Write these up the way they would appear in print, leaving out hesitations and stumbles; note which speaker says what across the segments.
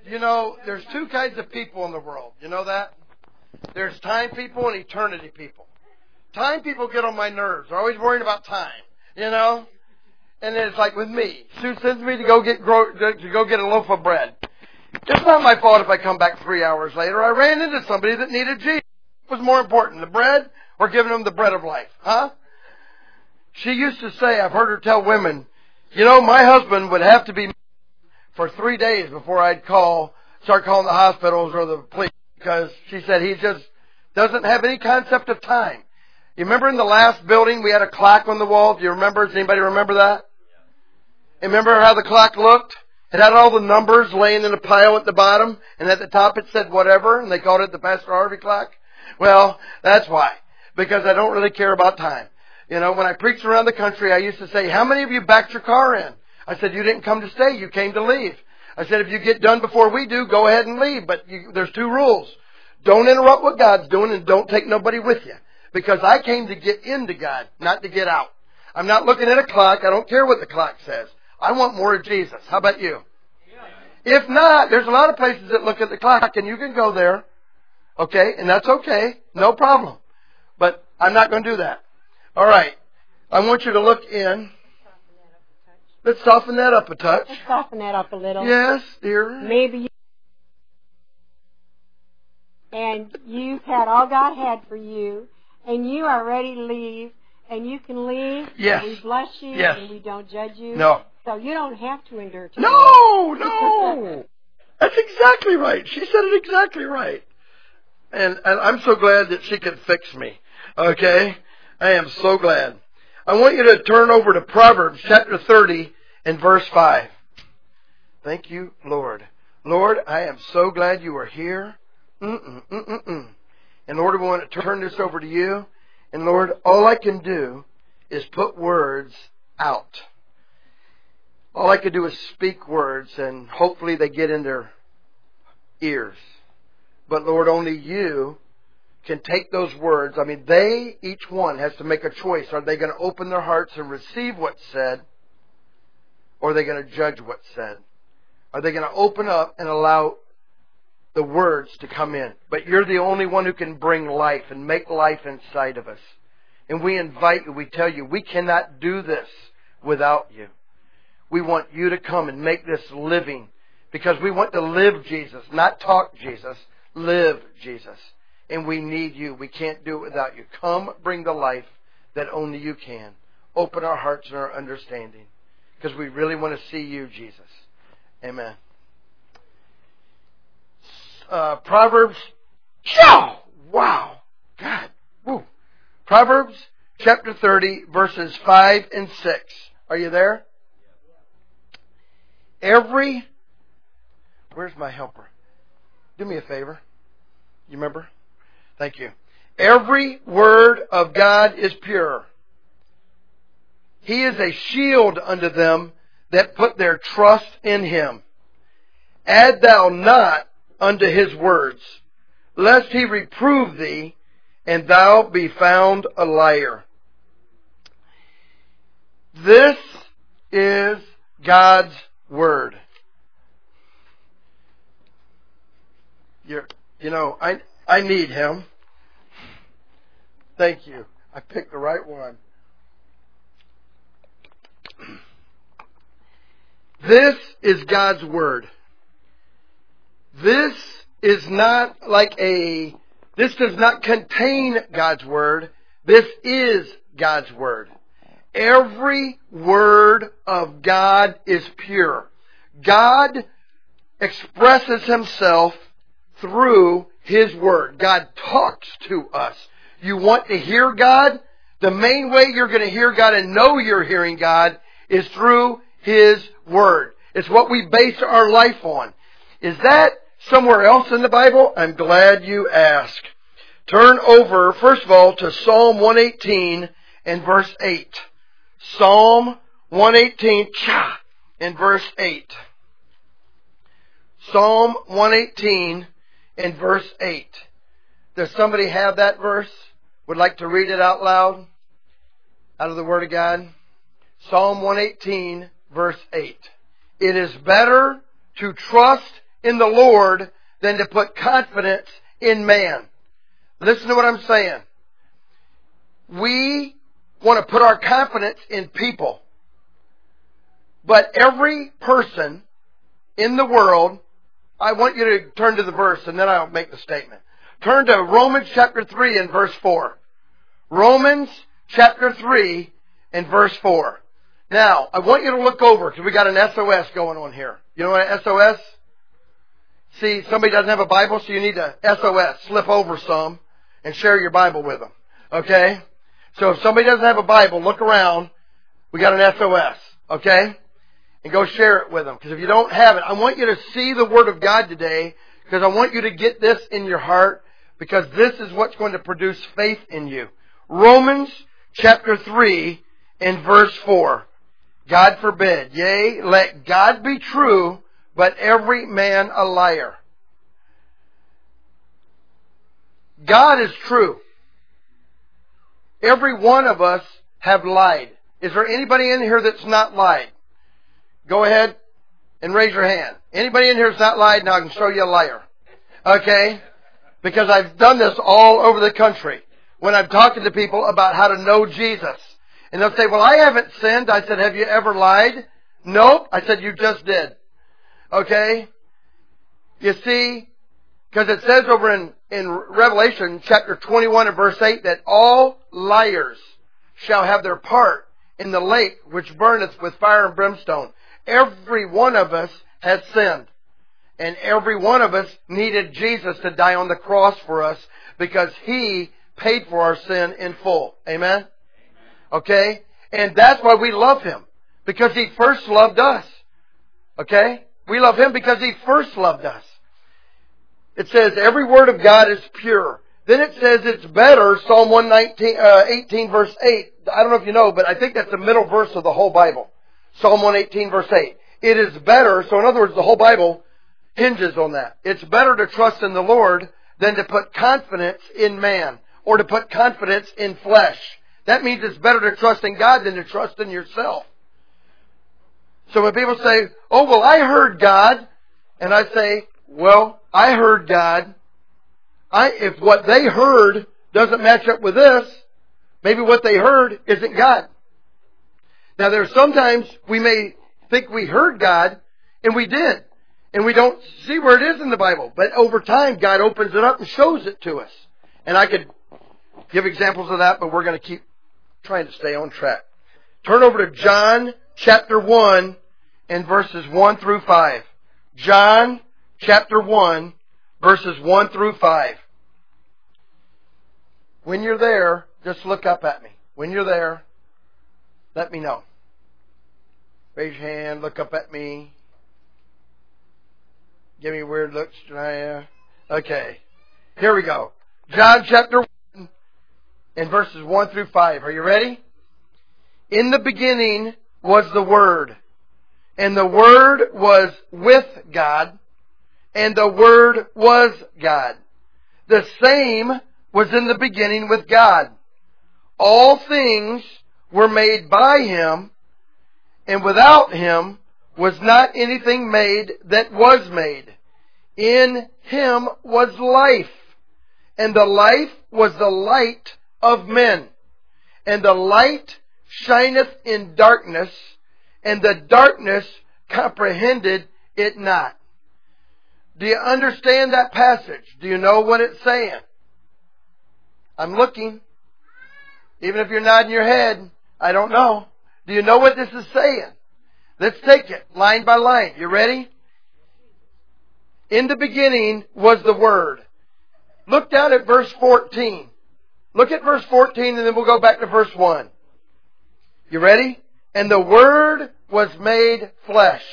Speaker 1: You know, there's two kinds of people in the world. You know that? There's time people and eternity people. Time people get on my nerves. They're always worrying about time. You know? And then it's like with me. Sue sends me to go get a loaf of bread. It's not my fault if I come back 3 hours later. I ran into somebody that needed Jesus. What was more important, the bread or giving them the bread of life? Huh? She used to say, I've heard her tell women, you know, my husband would have to be for 3 days before I'd start calling the hospitals or the police, because she said he just doesn't have any concept of time. You remember in the last building we had a clock on the wall? Do you remember? Does anybody remember that? And remember how the clock looked? It had all the numbers laying in a pile at the bottom, and at the top it said whatever, and they called it the Pastor Harvey clock. Well, that's why. Because I don't really care about time. You know, when I preached around the country, I used to say, how many of you backed your car in? I said, you didn't come to stay, you came to leave. I said, if you get done before we do, go ahead and leave. But there's 2 rules. Don't interrupt what God's doing, and don't take nobody with you. Because I came to get into God, not to get out. I'm not looking at a clock. I don't care what the clock says. I want more of Jesus. How about you? If not, there's a lot of places that look at the clock, and you can go there. Okay, and that's okay. No problem. But I'm not going to do that. All right. I want you to look in. Let's soften that up a touch.
Speaker 2: Let's soften that up a little.
Speaker 1: Yes, dear.
Speaker 2: Maybe and you've had all God had for you, and you are ready to leave, and you can leave.
Speaker 1: Yes.
Speaker 2: And we bless you,
Speaker 1: yes.
Speaker 2: And we don't judge you.
Speaker 1: No.
Speaker 2: So you don't have to endure today.
Speaker 1: No. That's exactly right. She said it exactly right. And I'm so glad that she could fix me. Okay? I am so glad. I want you to turn over to Proverbs chapter 30 and verse 5. Thank you, Lord. Lord, I am so glad you are here. And Lord, we want to turn this over to you. And Lord, all I can do is put words out. All I can do is speak words, and hopefully they get in their ears. But Lord, only you can take those words. I mean, each one has to make a choice. Are they going to open their hearts and receive what's said? Or are they going to judge what's said? Are they going to open up and allow the words to come in? But you're the only one who can bring life and make life inside of us. And we invite you, we tell you, we cannot do this without you. We want you to come and make this living, because we want to live Jesus, not talk Jesus, live Jesus. And we need you. We can't do it without you. Come, bring the life that only you can. Open our hearts and our understanding, because we really want to see you, Jesus. Amen. Proverbs. Wow. God. Woo. Proverbs chapter 30, verses 5 and 6. Are you there? Where's my helper? Do me a favor. You remember? Thank you. Every word of God is pure. He is a shield unto them that put their trust in Him. Add thou not unto His words, lest He reprove thee, and thou be found a liar. This is God's Word. I need Him. Thank you. I picked the right one. This is God's Word. This is not this does not contain God's Word. This is God's Word. Every word of God is pure. God expresses Himself through His Word. God talks to us. You want to hear God? The main way you're going to hear God and know you're hearing God is through His Word. It's what we base our life on. Is that somewhere else in the Bible? I'm glad you asked. Turn over, first of all, to Psalm 118 and verse 8. Psalm 118 and verse 8. Psalm 118 and verse 8. Does somebody have that verse? Would like to read it out loud? Out of the Word of God? Psalm 118 verse 8. It is better to trust in the Lord than to put confidence in man. Listen to what I'm saying. We want to put our confidence in people. But every person in the world, I want you to turn to the verse and then I'll make the statement. Turn to Romans chapter 3 and verse 4. Romans chapter 3 and verse 4. Now, I want you to look over because we got an SOS going on here. You know what an SOS? See, somebody doesn't have a Bible, so you need to SOS. Slip over some and share your Bible with them. Okay? So if somebody doesn't have a Bible, look around. We got an SOS. Okay? And go share it with them. Because if you don't have it, I want you to see the Word of God today. Because I want you to get this in your heart. Because this is what's going to produce faith in you. Romans chapter 3 and verse 4. God forbid. Yea, let God be true, but every man a liar. God is true. Every one of us have lied. Is there anybody in here that's not lied? Go ahead and raise your hand. Anybody in here that's not lied? Now I can show you a liar. Okay? Because I've done this all over the country. When I'm talking to people about how to know Jesus. And they'll say, well, I haven't sinned. I said, have you ever lied? Nope. I said, you just did. Okay? You see, because it says over in Revelation chapter 21 and verse 8 that all liars shall have their part in the lake which burneth with fire and brimstone. Every one of us has sinned. And every one of us needed Jesus to die on the cross for us because He paid for our sin in full. Amen? Okay? And that's why we love Him. Because He first loved us. Okay? We love Him because He first loved us. It says every word of God is pure. Then it says it's better, Psalm 118 verse 8. I don't know if you know, but I think that's the middle verse of the whole Bible. Psalm 118 verse 8. It is better, so in other words, the whole Bible hinges on that. It's better to trust in the Lord than to put confidence in man or to put confidence in flesh. That means it's better to trust in God than to trust in yourself. So when people say, oh, well, I heard God, and I say, well, I heard God. If what they heard doesn't match up with this, maybe what they heard isn't God. Now, there's sometimes we may think we heard God, and we did. And we don't see where it is in the Bible. But over time, God opens it up and shows it to us. And I could give examples of that, but we're going to keep trying to stay on track. Turn over to John chapter 1 and verses 1 through 5. John chapter 1, verses 1 through 5. When you're there, just look up at me. When you're there, let me know. Raise your hand, look up at me. Give me weird looks, Janiah. Okay. Here we go. John chapter 1 and verses 1 through 5. Are you ready? In the beginning was the Word, and the Word was with God, and the Word was God. The same was in the beginning with God. All things were made by Him, and without Him was not anything made that was made. In Him was life, and the life was the light of men. And the light shineth in darkness, and the darkness comprehended it not. Do you understand that passage? Do you know what it's saying? I'm looking. Even if you're nodding your head, I don't know. Do you know what this is saying? Let's take it line by line. You ready? In the beginning was the Word. Look down at verse 14. Look at verse 14 and then we'll go back to verse 1. You ready? And the Word was made flesh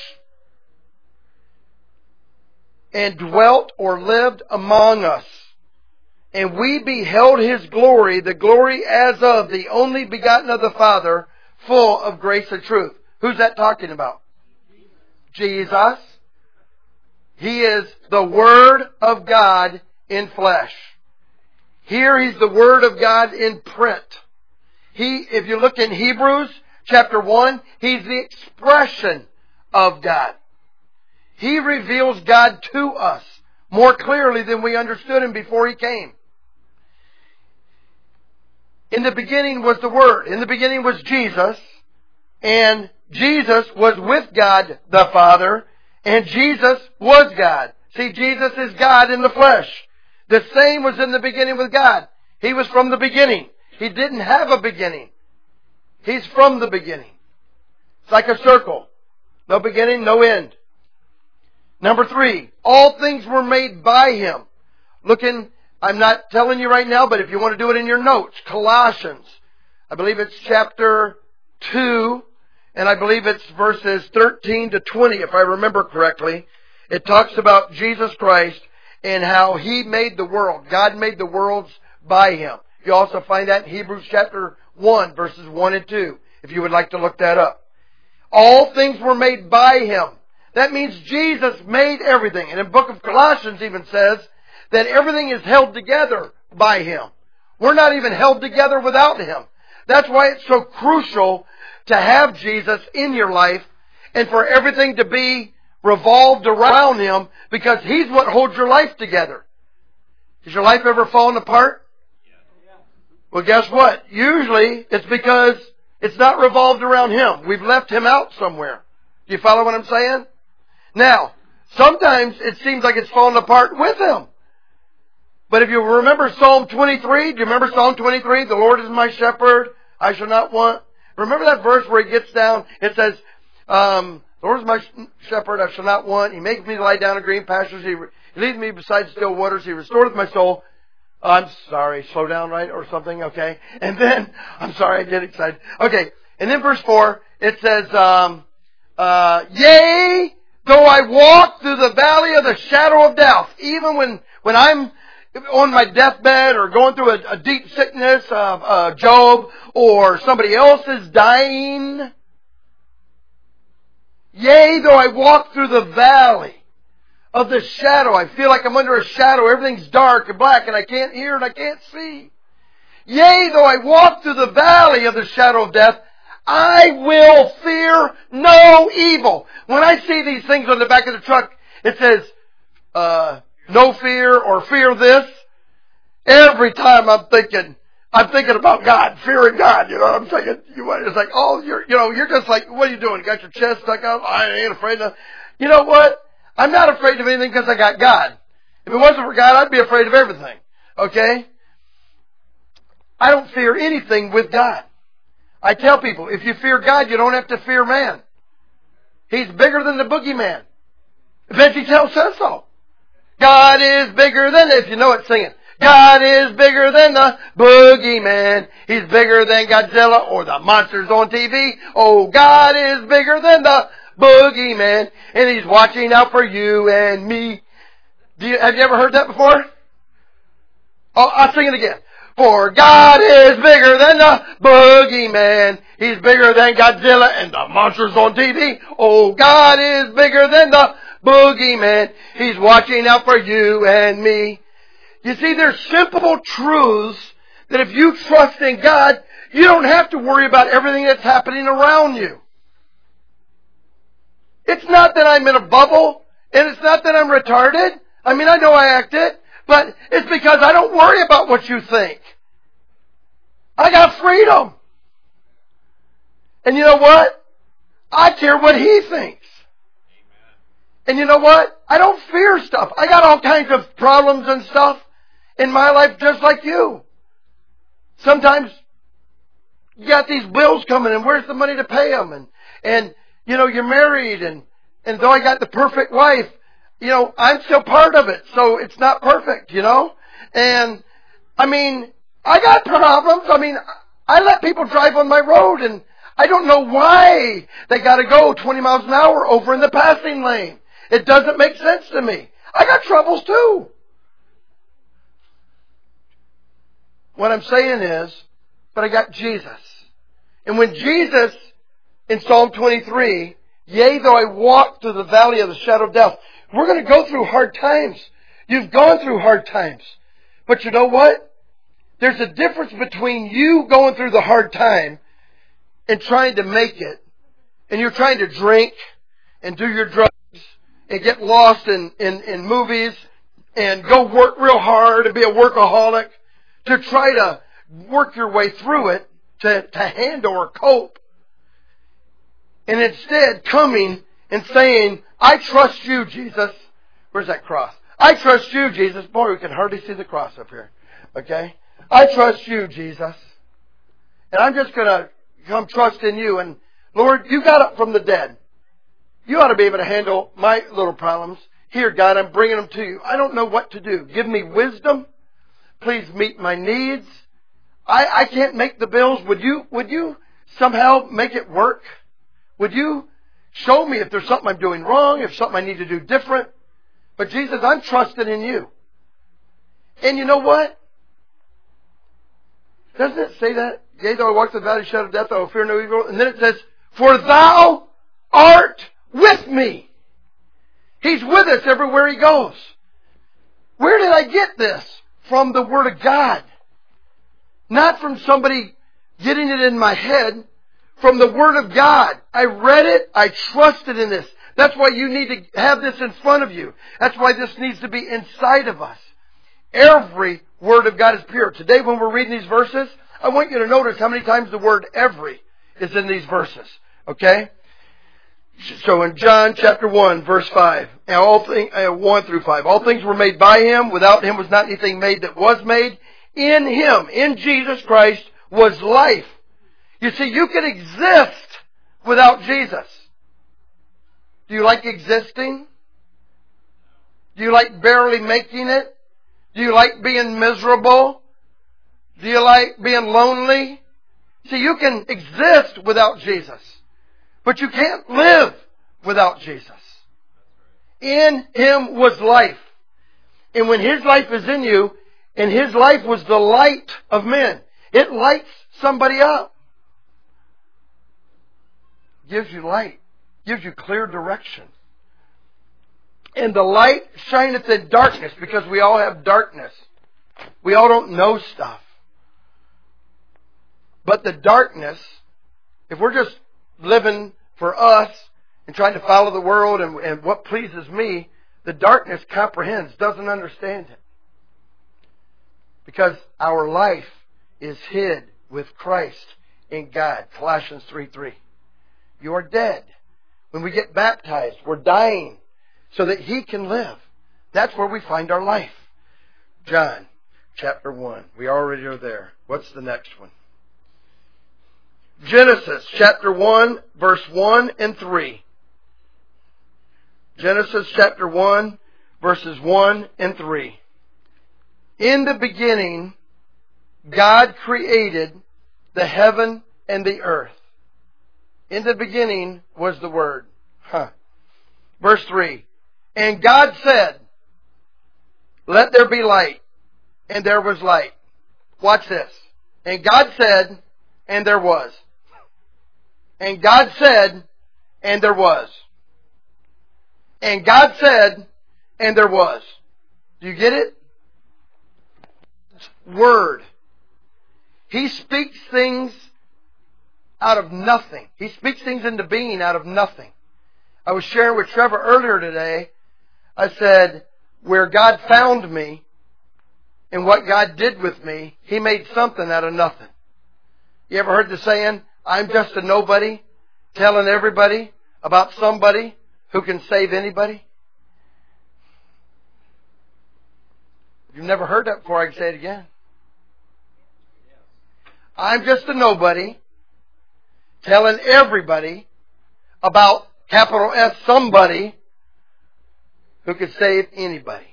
Speaker 1: and dwelt or lived among us. And we beheld His glory, the glory as of the only begotten of the Father, full of grace and truth. Who's that talking about? Jesus. He is the Word of God in flesh. Here He's the Word of God in print. If you look in Hebrews chapter 1, He's the expression of God. He reveals God to us more clearly than we understood Him before He came. In the beginning was the Word. In the beginning was Jesus. And Jesus was with God the Father. And Jesus was God. See, Jesus is God in the flesh. The same was in the beginning with God. He was from the beginning. He didn't have a beginning. He's from the beginning. It's like a circle. No beginning, no end. Number 3, all things were made by Him. I'm not telling you right now, but if you want to do it in your notes, Colossians, I believe it's chapter 2, and I believe it's verses 13 to 20, if I remember correctly. It talks about Jesus Christ and how He made the world. God made the worlds by Him. You also find that in Hebrews chapter 1, verses 1 and 2, if you would like to look that up. All things were made by Him. That means Jesus made everything. And the book of Colossians even says that everything is held together by Him. We're not even held together without Him. That's why it's so crucial to have Jesus in your life and for everything to be revolved around Him, because He's what holds your life together. Has your life ever fallen apart? Well, guess what? Usually it's because it's not revolved around Him. We've left Him out somewhere. Do you follow what I'm saying? Now, sometimes it seems like it's fallen apart with Him. But if you remember Psalm 23, do you remember Psalm 23? The Lord is my shepherd, I shall not want. Remember that verse where He gets down, it says, the Lord is my shepherd, I shall not want. He makes me lie down in green pastures. He leads me beside still waters. He restoreth my soul. I'm sorry, slow down, right? Or something, okay. And then, I'm sorry, I get excited. Okay, and then verse 4, it says, yea, though I walk through the valley of the shadow of death, even when I'm on my deathbed or going through a deep sickness of Job, or somebody else is dying, yea, though I walk through the valley of the shadow. I feel like I'm under a shadow. Everything's dark and black and I can't hear and I can't see. Yea, though I walk through the valley of the shadow of death, I will fear no evil. When I see these things on the back of the truck, it says, no fear or fear this. Every time I'm thinking about God, fearing God. You know what I'm saying? It's like, oh, you're just like, what are you doing? You got your chest stuck out? I ain't afraid of. You know what? I'm not afraid of anything because I got God. If it wasn't for God, I'd be afraid of everything. Okay? I don't fear anything with God. I tell people, if you fear God, you don't have to fear man. He's bigger than the boogeyman. VeggieTales says so. God is bigger than, if you know it, sing it. God is bigger than the boogeyman. He's bigger than Godzilla or the monsters on TV. Oh, God is bigger than the boogeyman, and He's watching out for you and me. Have you ever heard that before? Oh, I'll sing it again. For God is bigger than the boogeyman. He's bigger than Godzilla and the monsters on TV. Oh, God is bigger than the boogeyman. He's watching out for you and me. You see, there's simple truths that if you trust in God, you don't have to worry about everything that's happening around you. It's not that I'm in a bubble, and it's not that I'm retarded. I mean, I know I act it, but it's because I don't worry about what you think. I got freedom. And you know what? I care what He thinks. And you know what? I don't fear stuff. I got all kinds of problems and stuff in my life just like you. Sometimes you got these bills coming and where's the money to pay them? And you know, you're married and though I got the perfect wife, you know, I'm still part of it. So it's not perfect, you know? And I mean, I got problems. I mean, I let people drive on my road and I don't know why they got to go 20 miles an hour over in the passing lane. It doesn't make sense to me. I got troubles too. What I'm saying is, but I got Jesus. And when Jesus, in Psalm 23, yea, though I walk through the valley of the shadow of death, we're going to go through hard times. You've gone through hard times. But you know what? There's a difference between you going through the hard time and trying to make it, and you're trying to drink and do your drugs and get lost in movies and go work real hard and be a workaholic to try to work your way through it, to handle or cope. And instead coming and saying, I trust you, Jesus. Where's that cross? I trust you, Jesus. Boy, we can hardly see the cross up here. Okay? I trust you, Jesus. And I'm just going to come trust in you. And Lord, you got up from the dead. You ought to be able to handle my little problems. Here, God, I'm bringing them to you. I don't know what to do. Give me wisdom. Please meet my needs. I can't make the bills. Would you somehow make it work? Would you show me if there's something I'm doing wrong, if something I need to do different? But Jesus, I'm trusting in you. And you know what? Doesn't it say that? Yea, though I walk through the valley of the shadow of death, I will fear no evil. And then it says, for thou art with me. He's with us everywhere he goes. Where did I get this? From the Word of God. Not from somebody getting it in my head. From the Word of God. I read it. I trusted in this. That's why you need to have this in front of you. That's why this needs to be inside of us. Every Word of God is pure. Today when we're reading these verses, I want you to notice how many times the word every is in these verses. Okay? So in John chapter 1 verse 5, 1 through 5, all things were made by Him. Without Him was not anything made that was made. In Him, in Jesus Christ, was life. You see, you can exist without Jesus. Do you like existing? Do you like barely making it? Do you like being miserable? Do you like being lonely? See, you can exist without Jesus. But you can't live without Jesus. In Him was life. And when His life is in you, and His life was the light of men, it lights somebody up. Gives you light. Gives you clear direction. And the light shineth in darkness, because we all have darkness. We all don't know stuff. But the darkness, if we're just living for us and trying to follow the world and what pleases me, the darkness comprehends, doesn't understand it. Because our life is hid with Christ in God. Colossians 3:3. You are dead. When we get baptized, we're dying so that He can live. That's where we find our life. John chapter 1. We already are there. What's the next one? Genesis chapter 1 verse 1 and 3. Genesis chapter 1 verses 1 and 3. In the beginning, God created the heaven and the earth. In the beginning was the Word. Verse 3. And God said, let there be light. And there was light. Watch this. And God said, and there was. And God said, and there was. And God said, and there was. Do you get it? Word. He speaks things out of nothing. He speaks things into being out of nothing. I was sharing with Trevor earlier today. I said, where God found me and what God did with me, He made something out of nothing. You ever heard the saying, I'm just a nobody, telling everybody about somebody who can save anybody? If you've never heard that before, I can say it again. I'm just a nobody, telling everybody about capital S somebody who could save anybody.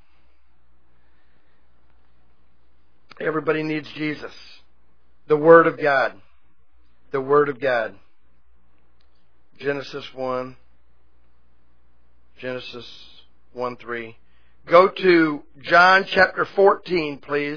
Speaker 1: Everybody needs Jesus. The Word of God. The Word of God. Genesis 1. Genesis 1:3. Go to John chapter 14, please.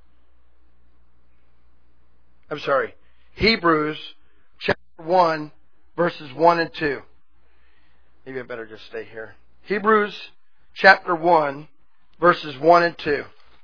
Speaker 1: I'm sorry. Hebrews chapter 1, verses 1 and 2. Maybe I better just stay here. Hebrews chapter 1, verses 1 and 2.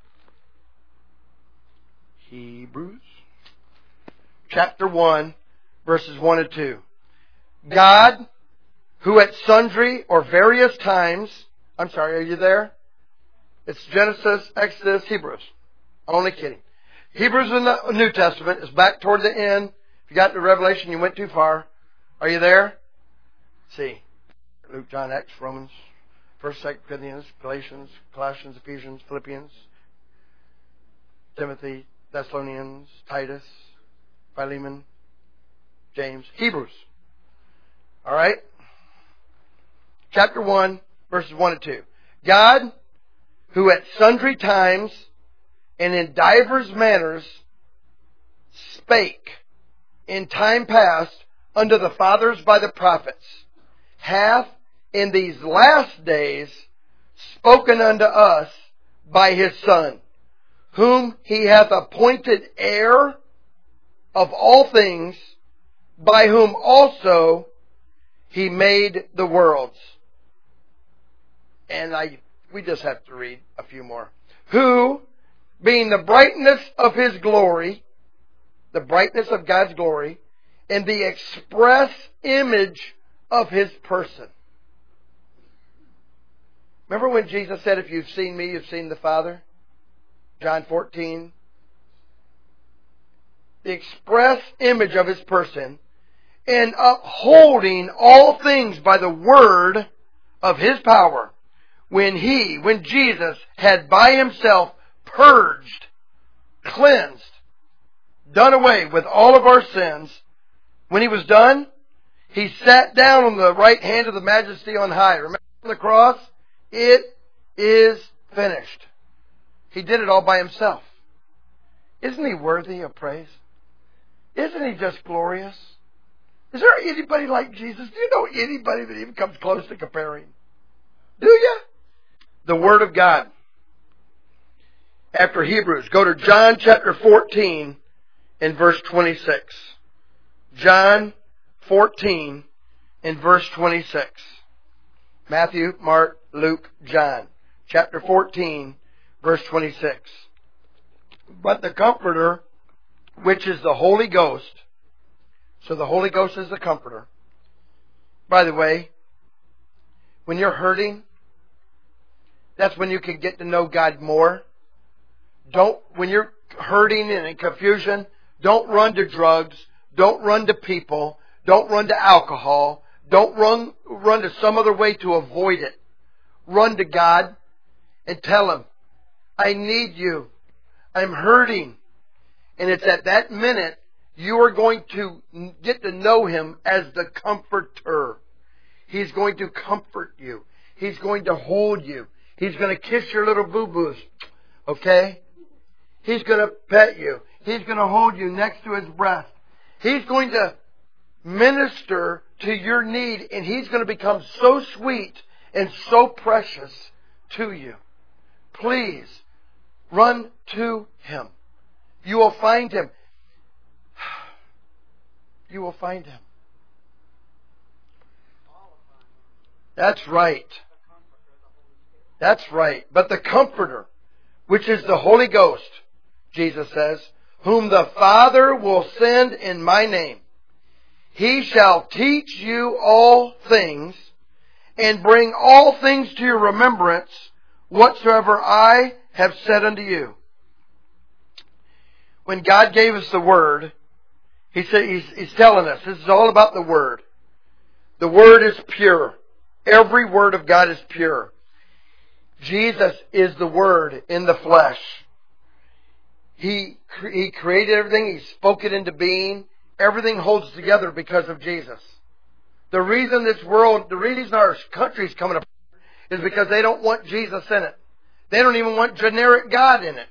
Speaker 1: Hebrews chapter 1, verses 1 and 2. God, who at sundry or various times, I'm sorry, are you there? It's Genesis, Exodus, Hebrews. Only kidding. Hebrews in the New Testament is back toward the end. If you got to Revelation, you went too far. Are you there? Let's see. Luke, John, Acts, Romans, 1st, 2nd Corinthians, Galatians, Colossians, Ephesians, Philippians, Timothy, Thessalonians, Titus, Philemon, James, Hebrews. All right? Chapter 1, verses 1 and 2. God, who at sundry times and in divers manners spake in time past unto the fathers by the prophets, hath in these last days spoken unto us by His Son, whom He hath appointed heir of all things, by whom also He made the worlds. And we just have to read a few more. Who, being the brightness of His glory, the brightness of God's glory, and the express image of His person. Remember when Jesus said, if you've seen me, you've seen the Father? John 14. The express image of His person, and upholding all things by the word of His power, when Jesus had by Himself purged, cleansed, done away with all of our sins. When He was done, He sat down on the right hand of the Majesty on high. Remember on the cross? It is finished. He did it all by Himself. Isn't He worthy of praise? Isn't He just glorious? Is there anybody like Jesus? Do you know anybody that even comes close to comparing? Do you? The Word of God. After Hebrews, go to John chapter 14 and verse 26. John 14 and verse 26. Matthew, Mark, Luke, John. Chapter 14, verse 26. But the Comforter, which is the Holy Ghost. So the Holy Ghost is the Comforter. By the way, when you're hurting, that's when you can get to know God more. When you're hurting and in confusion, don't run to drugs. Don't run to people. Don't run to alcohol. Don't run to some other way to avoid it. Run to God and tell Him, I need You. I'm hurting. And it's at that minute you are going to get to know Him as the Comforter. He's going to comfort you. He's going to hold you. He's going to kiss your little boo-boos. Okay? He's going to pet you. He's going to hold you next to His breast. He's going to minister to your need, and He's going to become so sweet and so precious to you. Please, run to Him. You will find Him. You will find Him. That's right. That's right. But the Comforter, which is the Holy Ghost, Jesus says, whom the Father will send in My name, He shall teach you all things, and bring all things to your remembrance, whatsoever I have said unto you. When God gave us the Word, He's telling us, this is all about the Word. The Word is pure. Every word of God is pure. Jesus is the Word in the flesh. He created everything. He spoke it into being. Everything holds together because of Jesus. The reason our country's coming apart is because they don't want Jesus in it. They don't even want generic God in it.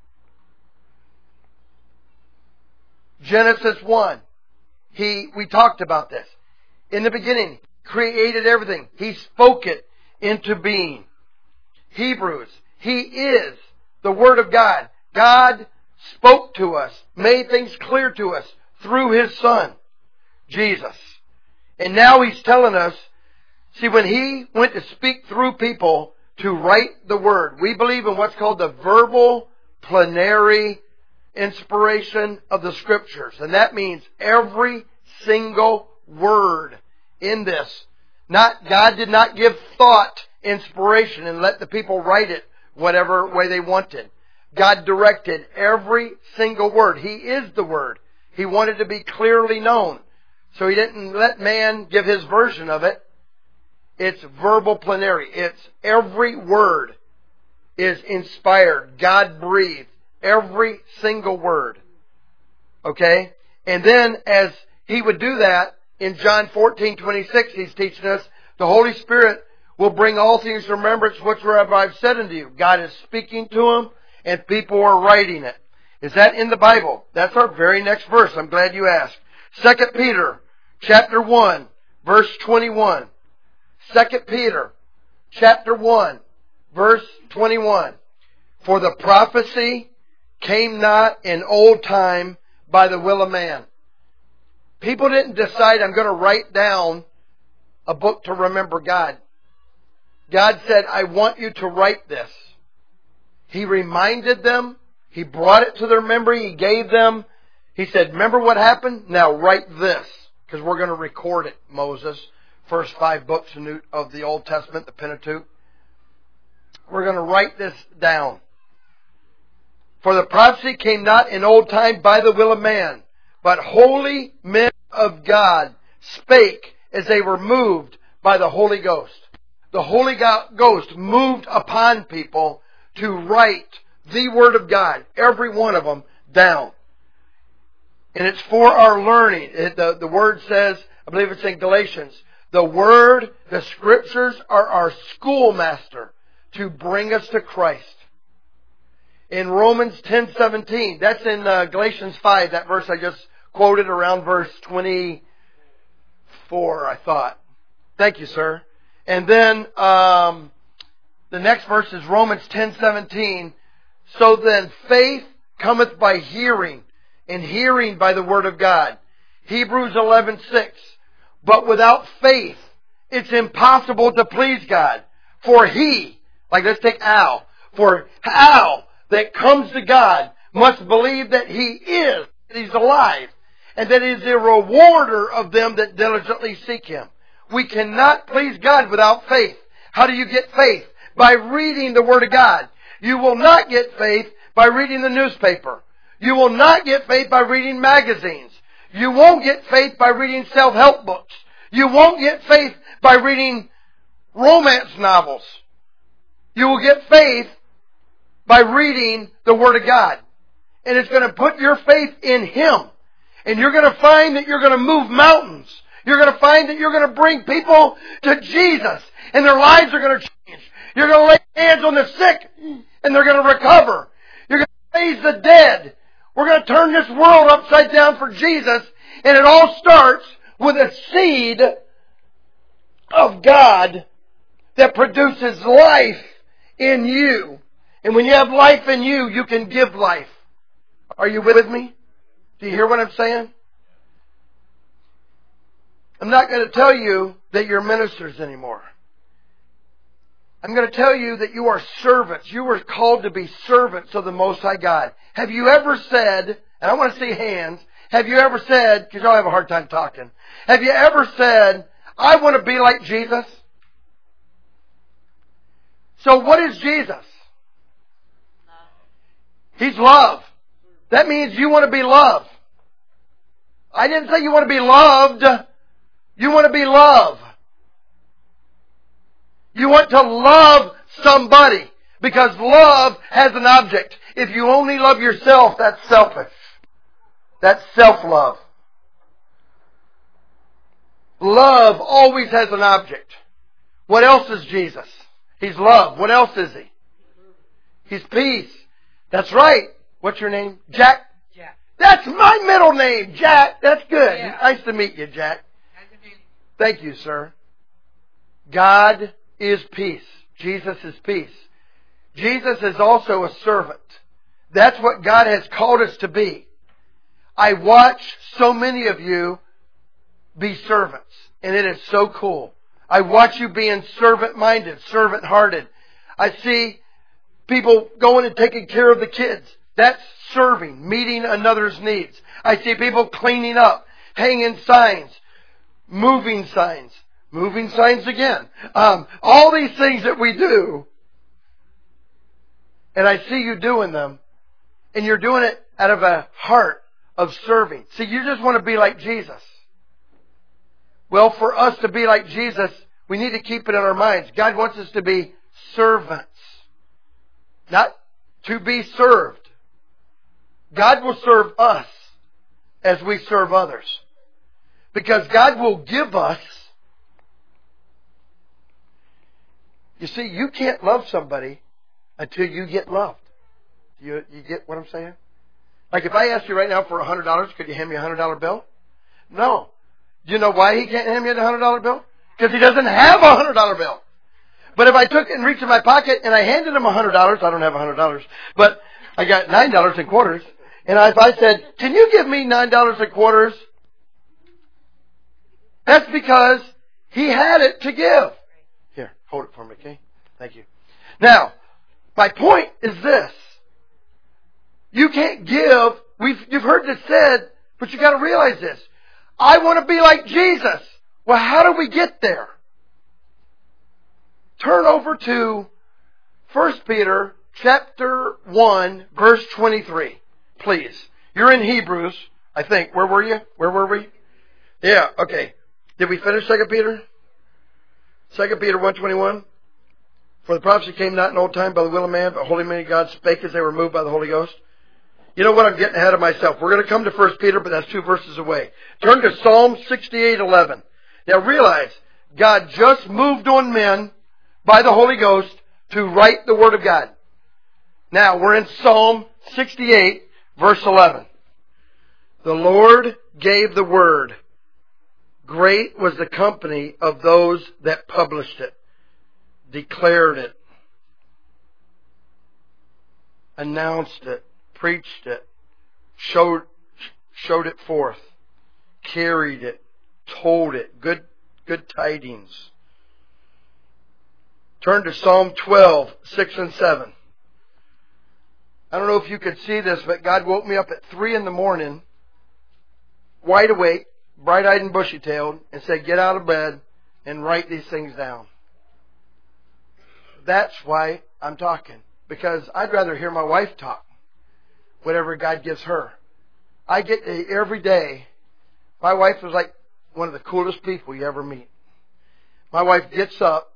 Speaker 1: Genesis 1. We talked about this. In the beginning, He created everything. He spoke it into being. Hebrews. He is the Word of God. God spoke to us, made things clear to us through His Son, Jesus. And now He's telling us, see, when He went to speak through people to write the Word, we believe in what's called the verbal plenary inspiration of the Scriptures. And that means every single word in this God did not give thought, inspiration, and let the people write it whatever way they wanted. God directed every single word. He is the Word. He wanted to be clearly known. So He didn't let man give his version of it. It's verbal plenary. It's every word is inspired. God breathed. Every single word. Okay? And then as He would do that, in John 14:26, He's teaching us, the Holy Spirit will bring all things to remembrance whatsoever I've said unto you. God is speaking to them, and people are writing it. Is that in the Bible? That's our very next verse. I'm glad you asked. 2 Peter, chapter 1, verse 21. 2 Peter, chapter 1, verse 21. For the prophecy came not in old time by the will of man. People didn't decide, I'm going to write down a book to remember God. God said, I want you to write this. He reminded them. He brought it to their memory. He gave them. He said, remember what happened? Now write this. Because we're going to record it, Moses. First 5 books of the Old Testament, the Pentateuch. We're going to write this down. For the prophecy came not in old time by the will of man, but holy men of God spake as they were moved by the Holy Ghost. The Holy Ghost moved upon people to write the Word of God, every one of them, down. And it's for our learning. The Word says, I believe it's in Galatians, the Word, the Scriptures are our schoolmaster to bring us to Christ. In Romans 10:17, that's in Galatians 5, that verse I just quoted around verse 24, I thought. Thank you, sir. And then the next verse is Romans 10:17. So then faith cometh by hearing, and hearing by the Word of God. Hebrews 11:6. But without faith, it's impossible to please God. For he, like let's take Al, for Al that comes to God must believe that He is, that He's alive, and that He is a rewarder of them that diligently seek Him. We cannot please God without faith. How do you get faith? By reading the Word of God. You will not get faith by reading the newspaper. You will not get faith by reading magazines. You won't get faith by reading self-help books. You won't get faith by reading romance novels. You will get faith by reading the Word of God. And it's going to put your faith in Him. And you're going to find that you're going to move mountains. You're going to find that you're going to bring people to Jesus. And their lives are going to change. You're going to lay hands on the sick. And they're going to recover. You're going to raise the dead. We're going to turn this world upside down for Jesus. And it all starts with a seed of God that produces life in you. And when you have life in you, you can give life. Are you with me? Do you hear what I'm saying? I'm not going to tell you that you're ministers anymore. I'm going to tell you that you are servants. You were called to be servants of the Most High God. Have you ever said, and I want to see hands, have you ever said, because y'all have a hard time talking, have you ever said, I want to be like Jesus? So what is Jesus? He's love. That means you want to be loved. I didn't say you want to be loved. You want to be love. You want to love somebody. Because love has an object. If you only love yourself, that's selfish. That's self-love. Love always has an object. What else is Jesus? He's love. What else is He? He's peace. That's right. What's your name? Jack?
Speaker 3: Jack.
Speaker 1: That's my middle name, Jack. That's good. Yeah. Nice to meet you, Jack.
Speaker 3: Nice to meet you.
Speaker 1: Thank you, sir. God is peace. Jesus is peace. Jesus is also a servant. That's what God has called us to be. I watch so many of you be servants, and it is so cool. I watch you being servant-minded, servant-hearted. I see people going and taking care of the kids. That's serving, meeting another's needs. I see people cleaning up, hanging signs, moving signs. moving signs again. All these things that we do, and I see you doing them, and you're doing it out of a heart of serving. See, you just want to be like Jesus. Well, for us to be like Jesus, we need to keep it in our minds. God wants us to be servants, not to be served. God will serve us as we serve others. Because God will give us. You see, you can't love somebody until you get loved. You get what I'm saying? Like if I asked you right now for $100, could you hand me a $100 bill? No. Do you know why he can't hand me a $100 bill? Because he doesn't have a $100 bill. But if I took it and reached in my pocket and I handed him $100, I don't have $100, but I got $9 in quarters. And if I said, can you give me $9 in quarters? That's because he had it to give. Here, hold it for me, okay? Thank you. Now, my point is this. You can't give. You've heard this said, but you got to realize this. I want to be like Jesus. Well, how do we get there? Turn over to 1 Peter chapter 1, verse 23. Please. You're in Hebrews, I think. Where were you? Where were we? Yeah, okay. Did we finish 2 Peter? 2 Peter 1:21. For the prophecy came not in old time by the will of man, but holy men of God spake as they were moved by the Holy Ghost. You know what? I'm getting ahead of myself. We're going to come to 1 Peter, but that's 2 verses away. Turn to Psalm 68:11. Now realize, God just moved on men by the Holy Ghost to write the Word of God. Now, we're in Psalm 68, verse 11. The Lord gave the Word. Great was the company of those that published it, declared it, announced it, preached it, showed it forth, carried it, told it. Good tidings. Turn to Psalm 12, 6 and 7. I don't know if you could see this, but God woke me up at 3 in the morning, wide awake, bright-eyed and bushy-tailed, and said, get out of bed and write these things down. That's why I'm talking. Because I'd rather hear my wife talk, whatever God gives her. I get every day. My wife was like one of the coolest people you ever meet. My wife gets up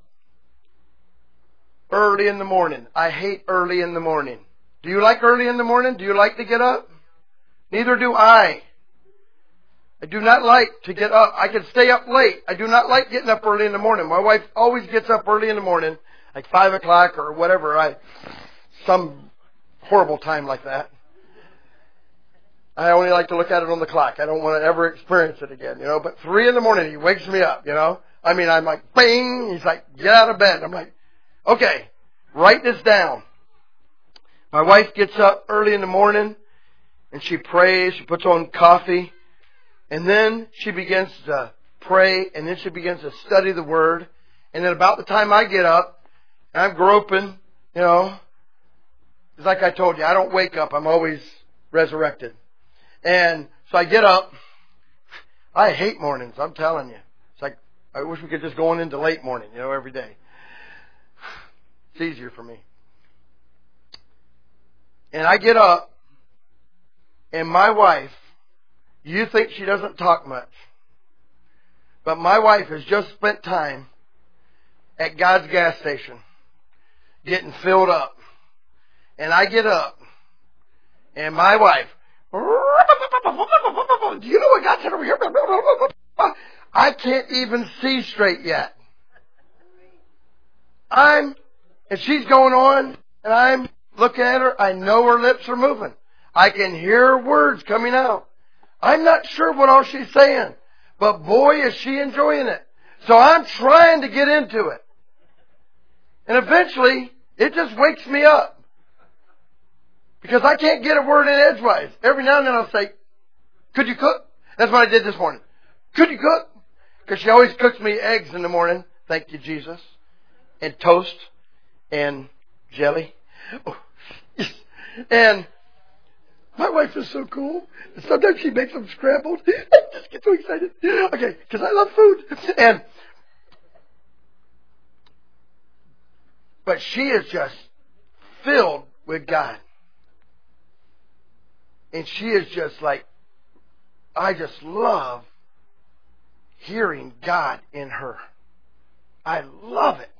Speaker 1: early in the morning. I hate early in the morning. Do you like early in the morning? Do you like to get up? Neither do I. I do not like to get up. I can stay up late. I do not like getting up early in the morning. My wife always gets up early in the morning, like 5 o'clock or whatever. Some horrible time like that. I only like to look at it on the clock. I don't want to ever experience it again, But 3 in the morning, he wakes me up, I mean, I'm like, bing. He's like, get out of bed. I'm like, okay, write this down. My wife gets up early in the morning and she prays. She puts on coffee. And then she begins to pray, and then she begins to study the Word. And then about the time I get up, and I'm groping, it's like I told you, I don't wake up. I'm always resurrected. And so I get up. I hate mornings, I'm telling you. It's like, I wish we could just go on into late morning, every day. It's easier for me. And I get up, and my wife, you think she doesn't talk much. But my wife has just spent time at God's gas station getting filled up. And I get up, and my wife, do you know what God said over here? I can't even see straight yet. And she's going on, and I'm looking at her. I know her lips are moving. I can hear her words coming out. I'm not sure what all she's saying, but boy, is she enjoying it. So I'm trying to get into it. And eventually, it just wakes me up. Because I can't get a word in edgewise. Every now and then I'll say, could you cook? That's what I did this morning. Could you cook? Because she always cooks me eggs in the morning. Thank you, Jesus. And toast. And jelly. Oh, yes. And my wife is so cool. Sometimes she makes them scrambled. I just get so excited. Okay, because I love food. And but she is just filled with God. And she is just like, I just love hearing God in her. I love it.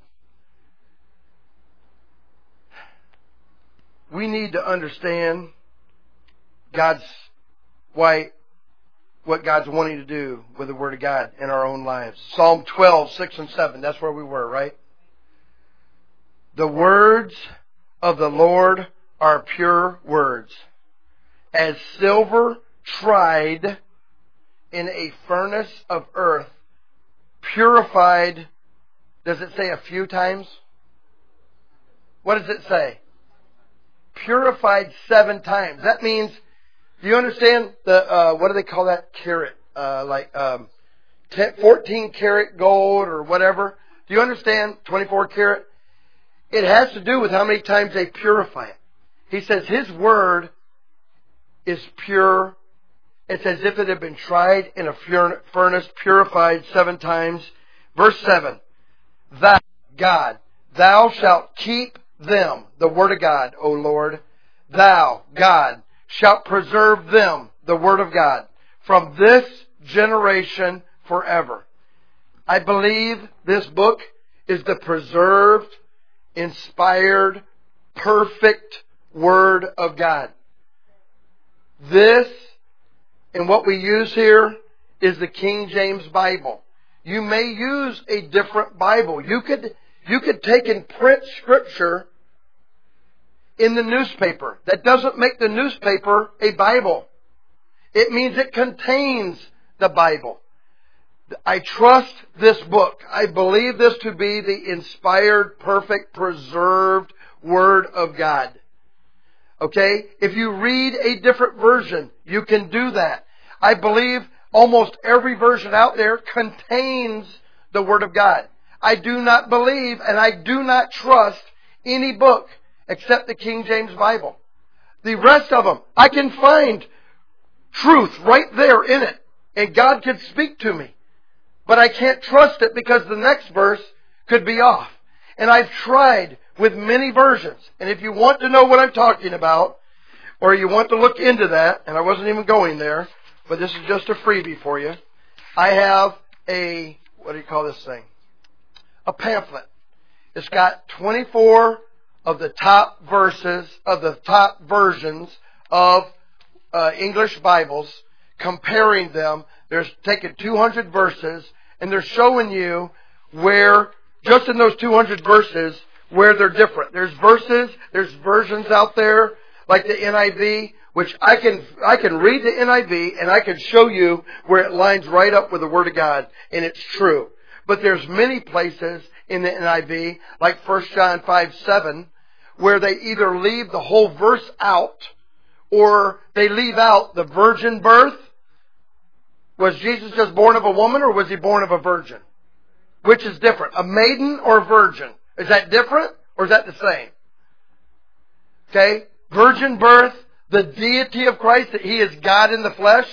Speaker 1: We need to understand what God's wanting to do with the Word of God in our own lives. Psalm 12, 6 and 7. That's where we were, right? The words of the Lord are pure words, as silver tried in a furnace of earth, purified, does it say a few times? What does it say? Purified 7 times. That means, do you understand what do they call that? Carat. 14 karat gold or whatever. Do you understand 24 karat? It has to do with how many times they purify it. He says His Word is pure. It's as if it had been tried in a furnace, purified 7 times. Verse 7. Thou, God, Thou shalt keep them, the Word of God, O Lord. Thou, God, shalt preserve them, the Word of God, from this generation forever. I believe this book is the preserved, inspired, perfect Word of God. This, and what we use here, is the King James Bible. You may use a different Bible. You could take and print Scripture in the newspaper. That doesn't make the newspaper a Bible. It means it contains the Bible. I trust this book. I believe this to be the inspired, perfect, preserved Word of God. Okay? If you read a different version, you can do that. I believe almost every version out there contains the Word of God. I do not believe and I do not trust any book except the King James Bible. The rest of them, I can find truth right there in it. And God can speak to me. But I can't trust it because the next verse could be off. And I've tried with many versions. And if you want to know what I'm talking about, or you want to look into that, and I wasn't even going there, but this is just a freebie for you. I have a, what do you call this thing? A pamphlet. It's got 24 of the top verses, of the top versions of English Bibles, comparing them. They're taking 200 verses, and they're showing you where, just in those 200 verses, where they're different. There's versions out there, like the NIV, which I can read the NIV, and I can show you where it lines right up with the Word of God, and it's true. But there's many places in the NIV, like 1 John 5:7, where they either leave the whole verse out, or they leave out the virgin birth. Was Jesus just born of a woman, or was He born of a virgin? Which is different? A maiden or a virgin? Is that different, or is that the same? Okay? Virgin birth, the deity of Christ, that He is God in the flesh.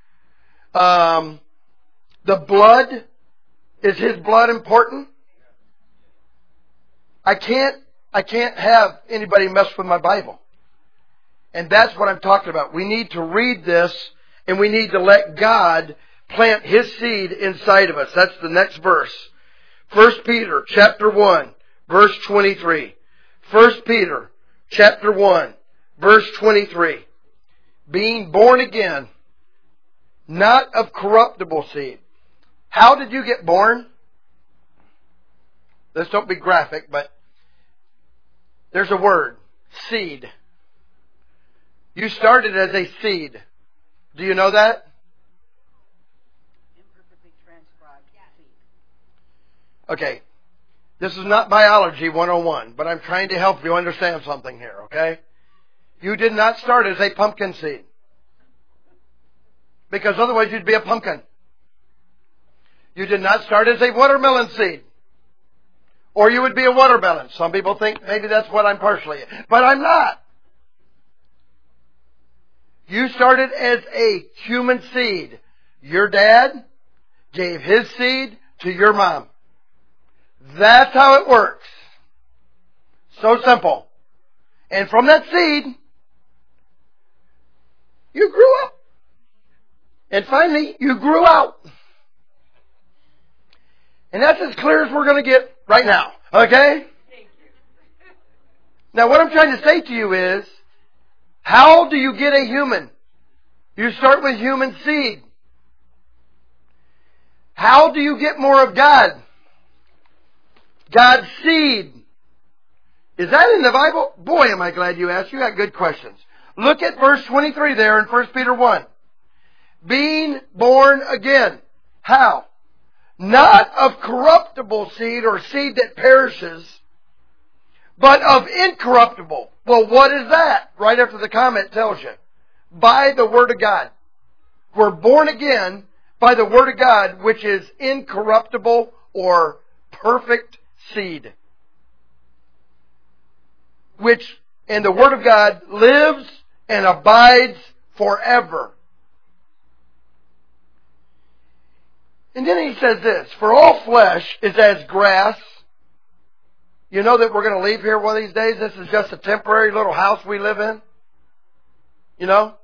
Speaker 1: The blood, is His blood important? I can't have anybody mess with my Bible. And that's what I'm talking about. We need to read this, and we need to let God plant His seed inside of us. That's the next verse. 1 Peter chapter 1, verse 23. 1 Peter chapter 1, verse 23. Being born again, not of corruptible seed. How did you get born? Let's don't be graphic, but there's a word, seed. You started as a seed. Do you know that?
Speaker 3: Imperfectly transcribed seed.
Speaker 1: Okay. This is not biology 101, but I'm trying to help you understand something here, okay? You did not start as a pumpkin seed. Because otherwise you'd be a pumpkin. You did not start as a watermelon seed. Or you would be a watermelon. Some people think maybe that's what I'm partially. But I'm not. You started as a human seed. Your dad gave his seed to your mom. That's how it works. So simple. And from that seed, you grew up. And finally, you grew out. And that's as clear as we're going to get right now. Okay? Now what I'm trying to say to you is, how do you get a human? You start with human seed. How do you get more of God? God's seed. Is that in the Bible? Boy, am I glad you asked. You got good questions. Look at verse 23 there in 1 Peter 1. Being born again. How? Not of corruptible seed or seed that perishes, but of incorruptible. Well, what is that? Right after the comment tells you. By the Word of God. We're born again by the Word of God, which is incorruptible or perfect seed. Which, and the Word of God lives and abides forever. And then he says this, for all flesh is as grass. You know that we're going to leave here one of these days. This is just a temporary little house we live in. You know?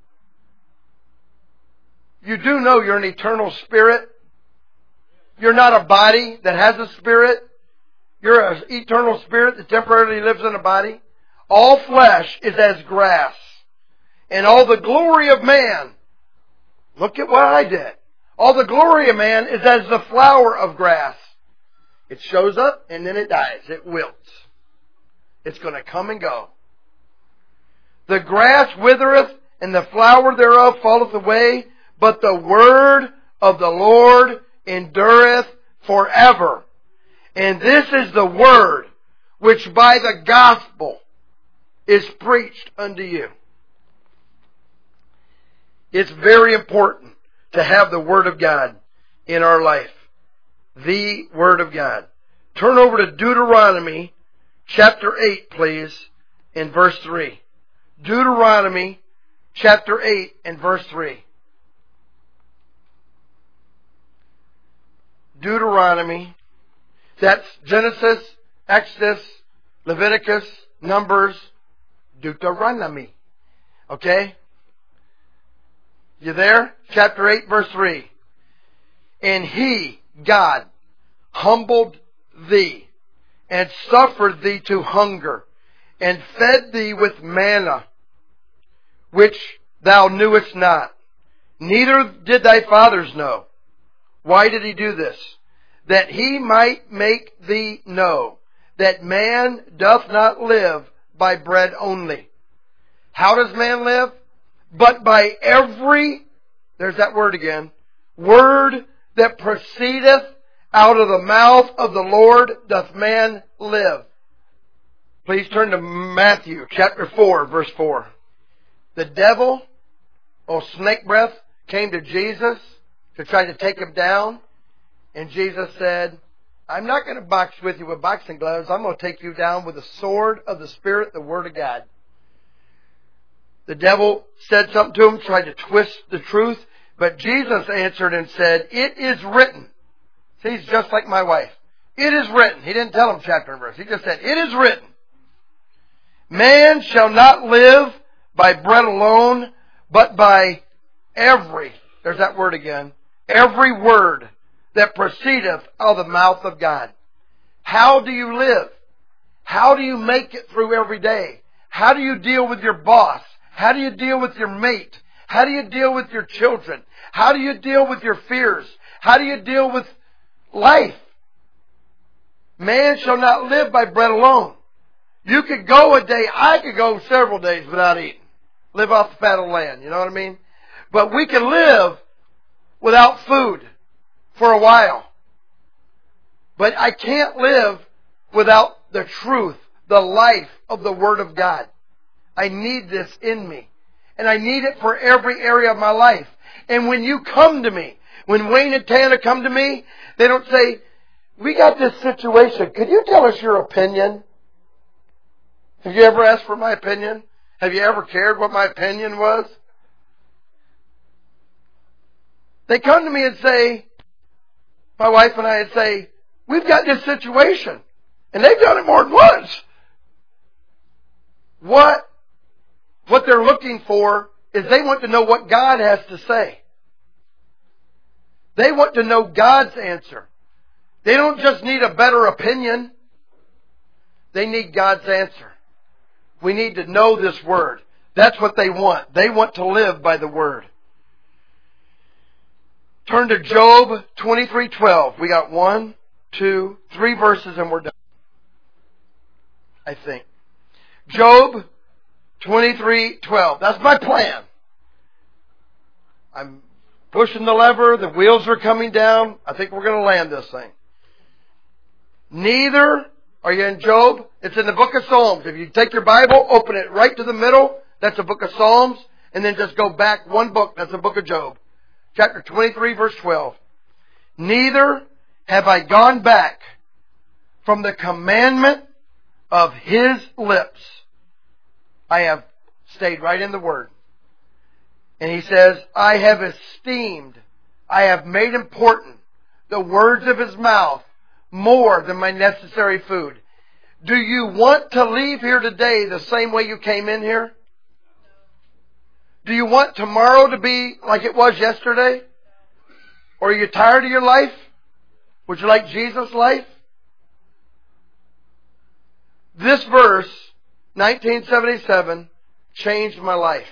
Speaker 1: You do know you're an eternal spirit. You're not a body that has a spirit. You're an eternal spirit that temporarily lives in a body. All flesh is as grass. And all the glory of man, look at what I did. All the glory of man is as the flower of grass. It shows up and then it dies. It wilts. It's going to come and go. The grass withereth and the flower thereof falleth away, but the word of the Lord endureth forever. And this is the word which by the gospel is preached unto you. It's very important to have the Word of God in our life. The Word of God. Turn over to Deuteronomy chapter 8, please, in verse 3. Deuteronomy chapter 8 and verse 3. Deuteronomy. That's Genesis, Exodus, Leviticus, Numbers, Deuteronomy. Okay? You there? Chapter 8, verse 3. And He, God, humbled thee, and suffered thee to hunger, and fed thee with manna, which thou knewest not, neither did thy fathers know. Why did He do this? That He might make thee know that man doth not live by bread only. How does man live? But by every, there's that word again, word that proceedeth out of the mouth of the Lord doth man live. Please turn to Matthew chapter 4, verse 4. The devil, snake breath, came to Jesus to try to take him down. And Jesus said, I'm not going to box with you with boxing gloves. I'm going to take you down with the sword of the Spirit, the Word of God. The devil said something to him, tried to twist the truth, but Jesus answered and said, it is written. See, he's just like my wife. It is written. He didn't tell him chapter and verse. He just said, it is written. Man shall not live by bread alone, but by every, there's that word again, every word that proceedeth out of the mouth of God. How do you live? How do you make it through every day? How do you deal with your boss? How do you deal with your mate? How do you deal with your children? How do you deal with your fears? How do you deal with life? Man shall not live by bread alone. You could go a day, I could go several days without eating. Live off the fat of the land, you know what I mean? But we can live without food for a while. But I can't live without the truth, the life of the Word of God. I need this in me. And I need it for every area of my life. And when you come to me, when Wayne and Tana come to me, they don't say, we got this situation. Could you tell us your opinion? Have you ever asked for my opinion? Have you ever cared what my opinion was? They come to me and say, my wife and I would say, we've got this situation. And they've done it more than once. what they're looking for is they want to know what God has to say. They want to know God's answer. They don't just need a better opinion. They need God's answer. We need to know this Word. That's what they want. They want to live by the Word. Turn to Job 23:12. We got 1, 2, 3 verses and we're done, I think. Job 23:12. That's my plan. I'm pushing the lever. The wheels are coming down. I think we're going to land this thing. Neither, are you in Job? It's in the book of Psalms. If you take your Bible, open it right to the middle. That's the book of Psalms. And then just go back one book. That's the book of Job. Chapter 23, verse 12. Neither have I gone back from the commandment of His lips. I have stayed right in the Word. And he says, I have esteemed, I have made important the words of His mouth more than my necessary food. Do you want to leave here today the same way you came in here? Do you want tomorrow to be like it was yesterday? Or are you tired of your life? Would you like Jesus' life? This verse, 1977, changed my life.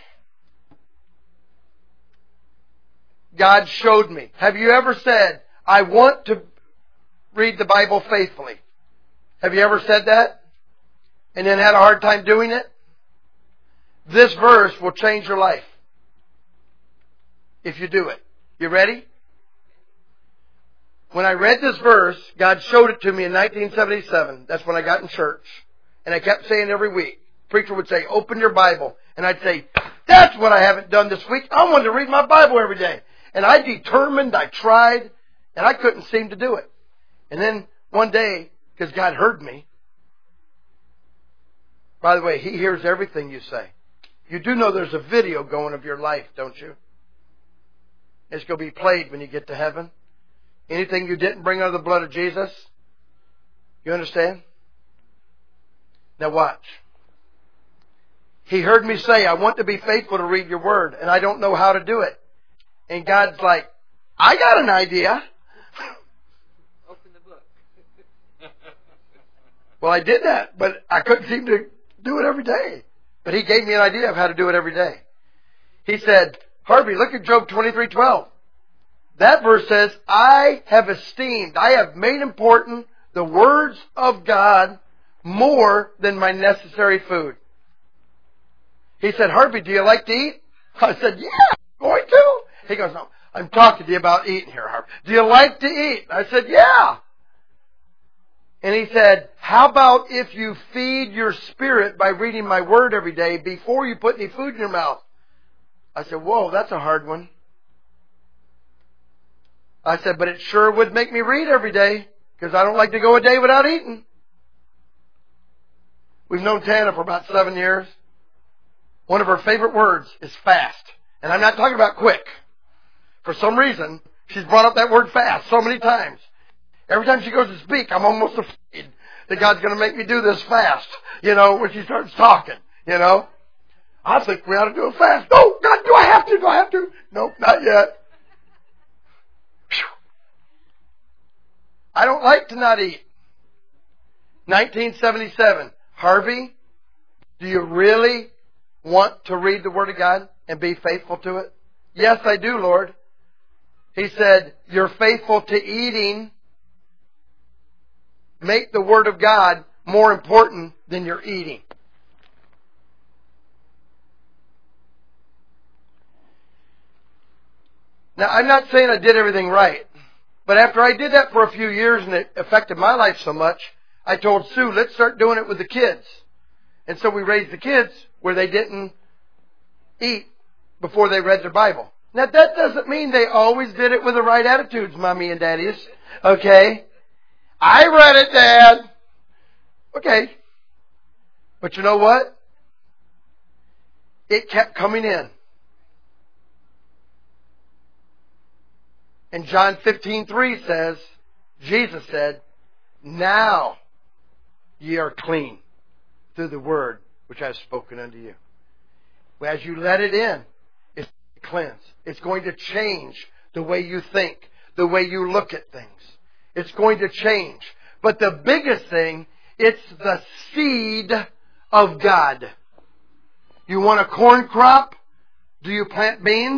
Speaker 1: God showed me. Have you ever said, I want to read the Bible faithfully? Have you ever said that? And then had a hard time doing it? This verse will change your life. If you do it. You ready? When I read this verse, God showed it to me in 1977. That's when I got in church. And I kept saying every week. Preacher would say, open your Bible. And I'd say, that's what I haven't done this week. I wanted to read my Bible every day. And I determined, I tried, and I couldn't seem to do it. And then one day, because God heard me. By the way, He hears everything you say. You do know there's a video going of your life, don't you? It's going to be played when you get to heaven. Anything you didn't bring under the blood of Jesus. You understand? Now watch. He heard me say, I want to be faithful to read your Word, and I don't know how to do it. And God's like, I got an idea.
Speaker 4: Open the book.
Speaker 1: Well, I did that, but I couldn't seem to do it every day. But He gave me an idea of how to do it every day. He said, Harvey, look at Job 23:12. That verse says, I have esteemed, I have made important the words of God more than my necessary food. He said, Harvey, do you like to eat? I said, yeah, I'm going to. He goes, no, I'm talking to you about eating here, Harvey. Do you like to eat? I said, yeah. And he said, how about if you feed your spirit by reading my Word every day before you put any food in your mouth? I said, whoa, that's a hard one. I said, but it sure would make me read every day because I don't like to go a day without eating. We've known Tana for about 7 years. One of her favorite words is fast. And I'm not talking about quick. For some reason, she's brought up that word fast so many times. Every time she goes to speak, I'm almost afraid that God's going to make me do this fast. You know, when she starts talking, you know. I think we ought to do it fast. No, God, do I have to? Do I have to? Nope, not yet. Whew. I don't like to not eat. 1977. Harvey, do you really want to read the Word of God and be faithful to it? Yes, I do, Lord. He said, you're faithful to eating. Make the Word of God more important than your eating. Now, I'm not saying I did everything right. But after I did that for a few years and it affected my life so much, I told Sue, let's start doing it with the kids. And so we raised the kids where they didn't eat before they read their Bible. Now, that doesn't mean they always did it with the right attitudes, Mommy and Daddies. Okay? I read it, Dad. Okay. But you know what? It kept coming in. And John 15:3 says, Jesus said, now ye are clean through the word which I have spoken unto you. As you let it in, it's going to cleanse. It's going to change the way you think, the way you look at things. It's going to change. But the biggest thing, it's the seed of God. You want a corn crop? Do you plant beans?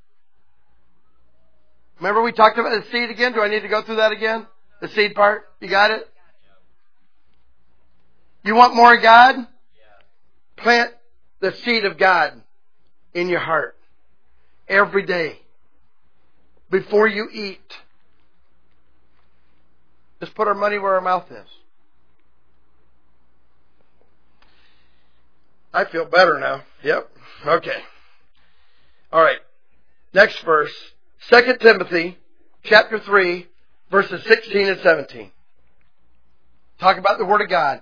Speaker 1: Remember we talked about the seed again? Do I need to go through that again? The seed part? You got it? You want more of God? Plant the seed of God in your heart every day before you eat. Just put our money where our mouth is. I feel better now. Yep. Okay. All right. Next verse. 2 Timothy chapter 3, verses 16 and 17. Talk about the Word of God.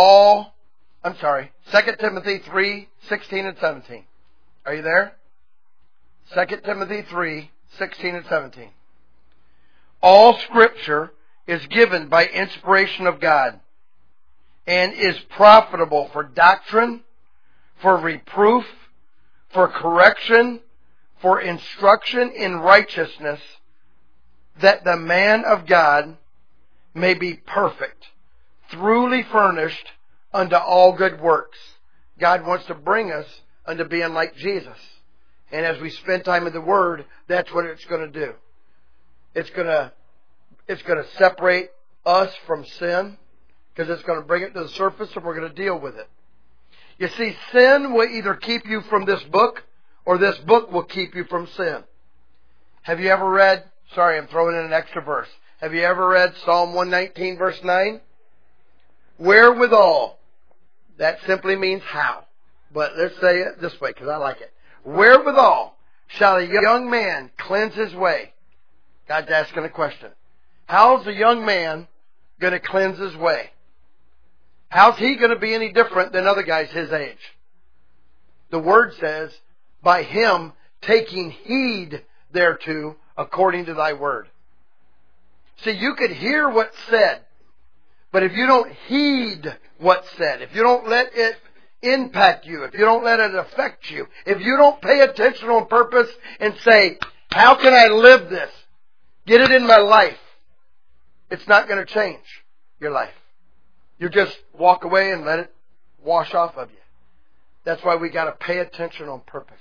Speaker 1: 2 Timothy 3, 16 and 17. Are you there? 2 Timothy 3, 16 and 17. All Scripture is given by inspiration of God and is profitable for doctrine, for reproof, for correction, for instruction in righteousness, that the man of God may be perfect, truly furnished unto all good works. God wants to bring us unto being like Jesus. And as we spend time in the Word, that's what it's going to do. It's going to separate us from sin, because it's going to bring it to the surface and we're going to deal with it. You see, sin will either keep you from this book, or this book will keep you from sin. Have you ever read, I'm throwing in an extra verse. Have you ever read Psalm 119 verse 9? Wherewithal, that simply means how. But let's say it this way, because I like it. Wherewithal shall a young man cleanse his way? God's asking a question. How's a young man going to cleanse his way? How's he going to be any different than other guys his age? The Word says, by him taking heed thereto according to thy word. See, you could hear what's said, but if you don't heed what's said, if you don't let it impact you, if you don't let it affect you, if you don't pay attention on purpose and say, how can I live this? Get it in my life. It's not going to change your life. You just walk away and let it wash off of you. That's why we got to pay attention on purpose.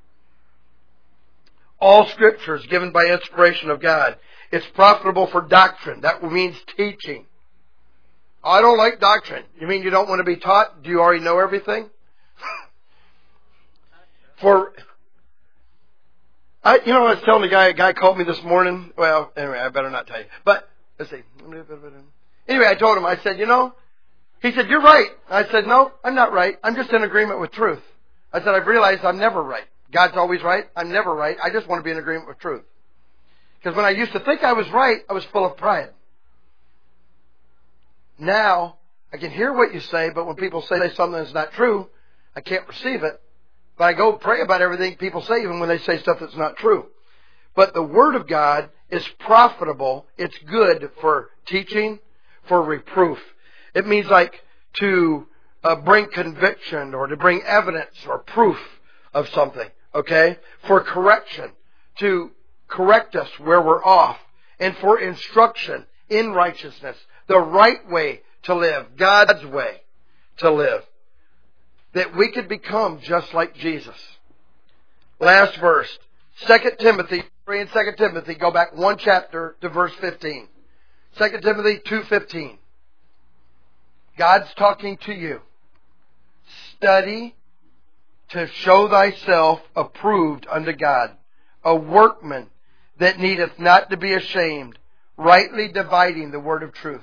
Speaker 1: All Scripture is given by inspiration of God. It's profitable for doctrine. That means teaching. I don't like doctrine. You mean you don't want to be taught? Do you already know everything? I was telling a guy called me this morning. Well, anyway, I better not tell you. But, let's see. Anyway, I told him, I said, he said, you're right. I said, no, I'm not right. I'm just in agreement with truth. I said, I've realized I'm never right. God's always right. I'm never right. I just want to be in agreement with truth. Because when I used to think I was right, I was full of pride. Now, I can hear what you say, but when people say something that's not true, I can't receive it. But I go pray about everything people say, even when they say stuff that's not true. But the Word of God is profitable. It's good for teaching, for reproof. It means like to bring conviction or to bring evidence or proof of something. Okay? For correction. To correct us where we're off. And for instruction in righteousness. The right way to live. God's way to live. That we could become just like Jesus. Last verse. 2 Timothy 3 and 2 Timothy. Go back one chapter to verse 15. 2 Timothy 2:15. God's talking to you. Study to show thyself approved unto God, a workman that needeth not to be ashamed, rightly dividing the word of truth.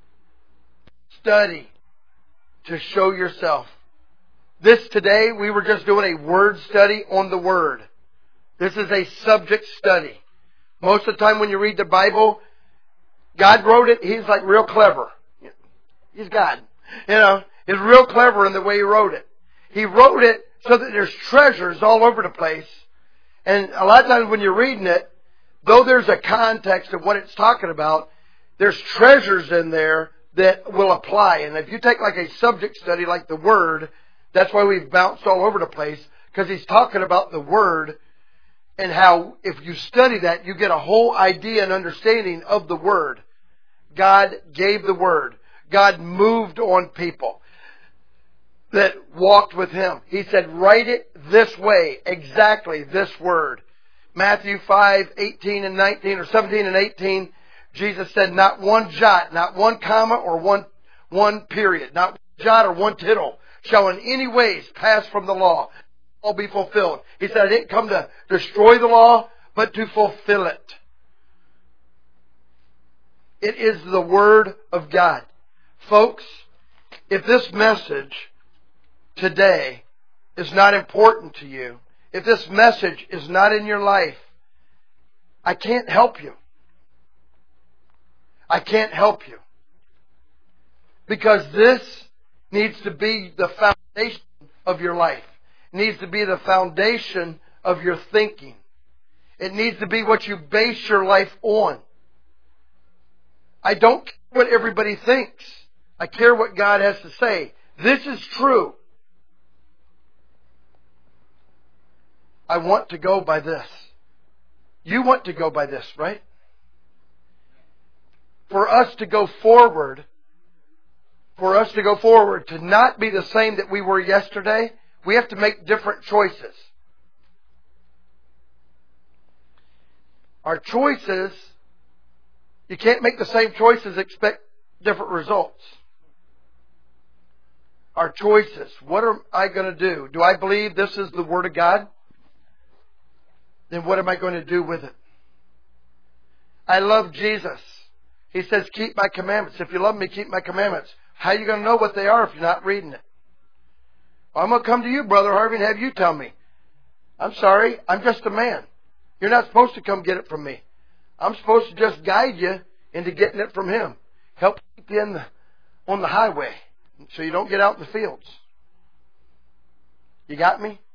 Speaker 1: Study to show yourself. This today, we were just doing a word study on the Word. This is a subject study. Most of the time when you read the Bible, God wrote it, He's like real clever. He's God. He's real clever in the way He wrote it. He wrote it so that there's treasures all over the place. And a lot of times when you're reading it, though there's a context of what it's talking about, there's treasures in there that will apply. And if you take like a subject study like the Word, That's why we've bounced all over the place, because he's talking about the Word and how if you study that, you get a whole idea and understanding of the Word. God gave the Word. God moved on people that walked with Him. He said, write it this way, exactly this word. Matthew 5:18 and 19, or 17 and 18, Jesus said, not one jot, not one comma, or one period, not one jot or one tittle shall in any ways pass from the law. All be fulfilled. He said, I didn't come to destroy the law, but to fulfill it. It is the Word of God. Folks, if this message today is not important to you, if this message is not in your life, I can't help you. I can't help you. Because this needs to be the foundation of your life. It needs to be the foundation of your thinking. It needs to be what you base your life on. I don't care what everybody thinks. I care what God has to say. This is true. I want to go by this. You want to go by this, right? For us to go forward, to not be the same that we were yesterday, we have to make different choices. Our choices, you can't make the same choices, expect different results. Our choices. What am I going to do? Do I believe this is the Word of God? Then what am I going to do with it? I love Jesus. He says, keep my commandments. If you love me, keep my commandments. How are you going to know what they are if you're not reading it? Well, I'm going to come to you, Brother Harvey, and have you tell me. I'm sorry, I'm just a man. You're not supposed to come get it from me. I'm supposed to just guide you into getting it from Him. Help keep you on the highway so you don't get out in the fields. You got me?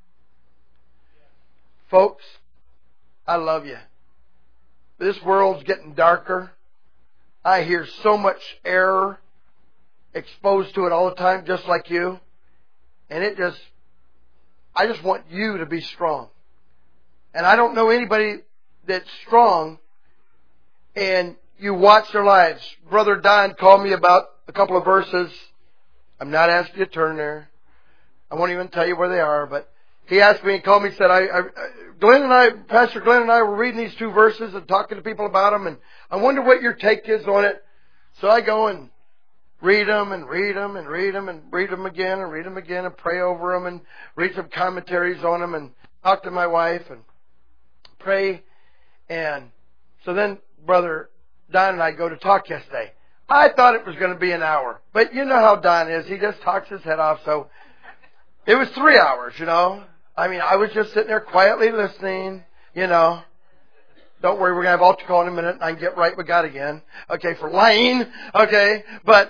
Speaker 1: Folks, I love you. This world's getting darker. I hear so much error exposed to it all the time, just like you. And I just want you to be strong. And I don't know anybody that's strong and you watch their lives. Brother Don called me about a couple of verses. I'm not asking you to turn there. I won't even tell you where they are, but he asked me and called me and said, Pastor Glenn and I were reading these two verses and talking to people about them, and I wonder what your take is on it. So I go and read them and read them and read them and read them again and read them again and pray over them and read some commentaries on them and talk to my wife and pray. And so then Brother Don and I go to talk yesterday. I thought it was going to be an hour, but you know how Don is. He just talks his head off. So it was 3 hours, you know. I mean, I was just sitting there quietly listening, you know. Don't worry, we're going to have altar call in a minute and I can get right with God again. Okay, for lying. Okay, but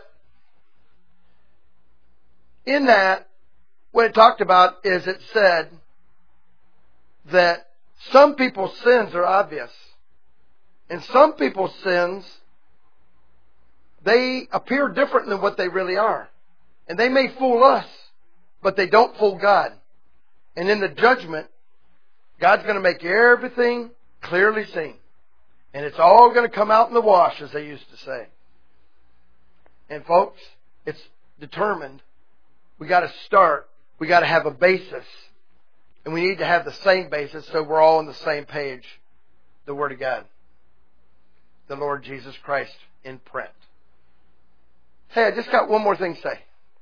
Speaker 1: in that, what it talked about is it said that some people's sins are obvious. And some people's sins, they appear different than what they really are. And they may fool us, but they don't fool God. And in the judgment, God's going to make everything clearly seen. And it's all going to come out in the wash, as they used to say. And folks, it's determined. We got to start. We got to have a basis. And we need to have the same basis so we're all on the same page. The Word of God. The Lord Jesus Christ in print. Hey, I just got one more thing to say.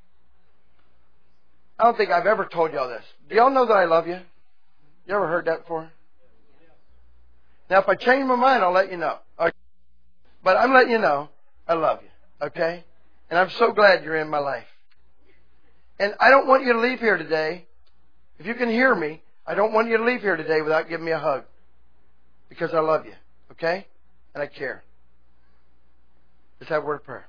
Speaker 1: I don't think I've ever told y'all this. Do y'all know that I love you? You ever heard that before? Now, if I change my mind, I'll let you know. Okay. But I'm letting you know I love you. Okay? And I'm so glad you're in my life. And I don't want you to leave here today. If you can hear me, I don't want you to leave here today without giving me a hug. Because I love you. Okay? And I care. Let's have a word of prayer.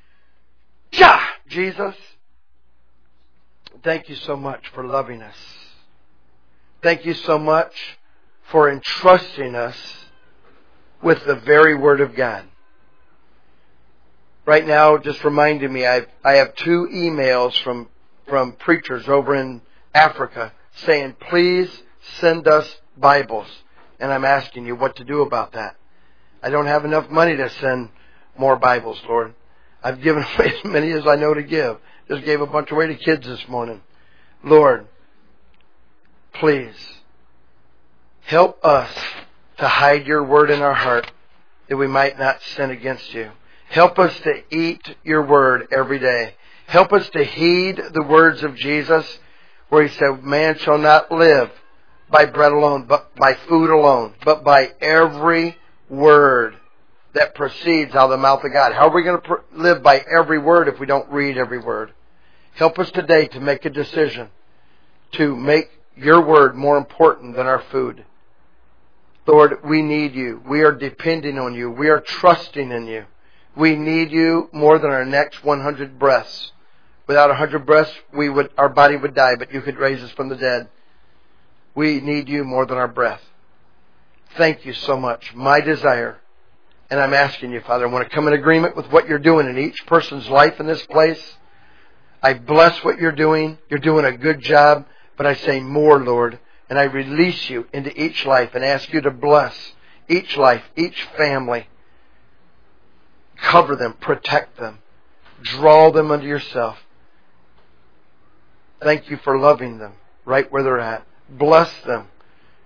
Speaker 1: Jesus, thank you so much for loving us. Thank you so much for entrusting us with the very Word of God. Right now, just reminding me, I have 2 emails from from preachers over in Africa saying, please send us Bibles. And I'm asking you what to do about that. I don't have enough money to send more Bibles, Lord. I've given away as many as I know to give. Just gave a bunch away to kids this morning. Lord, please help us to hide your word in our heart that we might not sin against you. Help us to eat your word every day. Help us to heed the words of Jesus where he said, man shall not live by bread alone, but by food alone, but by every word that proceeds out of the mouth of God. How are we going to live by every word if we don't read every word? Help us today to make a decision to make your word more important than our food. Lord, we need you. We are depending on you. We are trusting in you. We need you more than our next 100 breaths. Without 100 breaths, our body would die, but you could raise us from the dead. We need you more than our breath. Thank you so much. My desire, and I'm asking you, Father, I want to come in agreement with what you're doing in each person's life in this place. I bless what you're doing. You're doing a good job, but I say more, Lord, and I release you into each life and ask you to bless each life, each family. Cover them, protect them, draw them unto yourself. Thank you for loving them right where they're at. Bless them.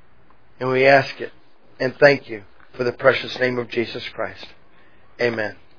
Speaker 1: And we ask it and thank you for the precious name of Jesus Christ. Amen.